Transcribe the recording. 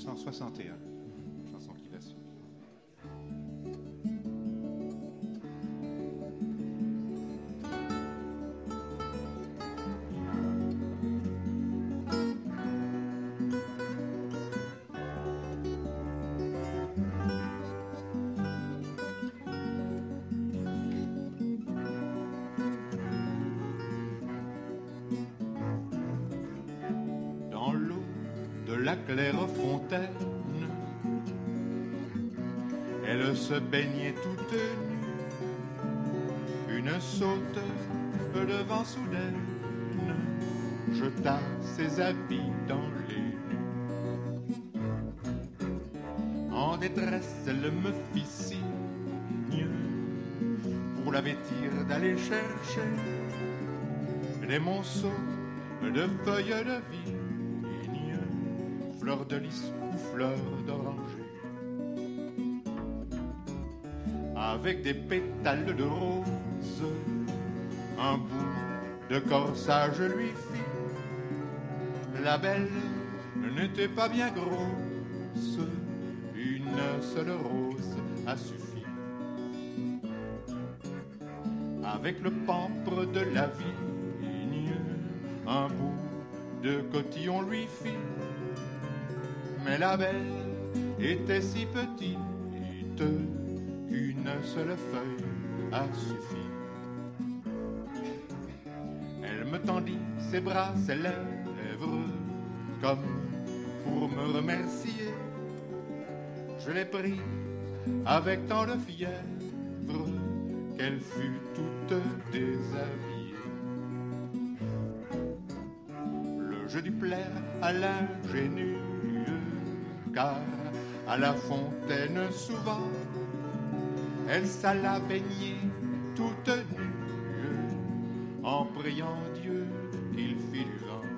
1961. Chanson qui va suivre. Dans l'eau de la claire fontaine, elle se baignait toute nue, une saute devant soudaine jeta ses habits dans les nues. En détresse, elle me fit signe pour la vêtir d'aller chercher des monceaux de feuilles de vigne, fleurs de lys ou fleurs d'oranger, avec des pétales de rose, un bout de corsage lui fit. La belle n'était pas bien grosse, une seule rose a suffi. Avec le pampre de la vigne, un bout de cotillon lui fit. Mais la belle était si petite qu'une seule feuille a suffi. Elle me tendit ses bras, ses lèvres, comme pour me remercier. Je l'ai pris avec tant de fièvre qu'elle fut toute déshabillée. Le jeu du plaire à l'ingénue, car à la fontaine souvent elle s'alla baigner toute nue, en priant Dieu qu'il fit du vent.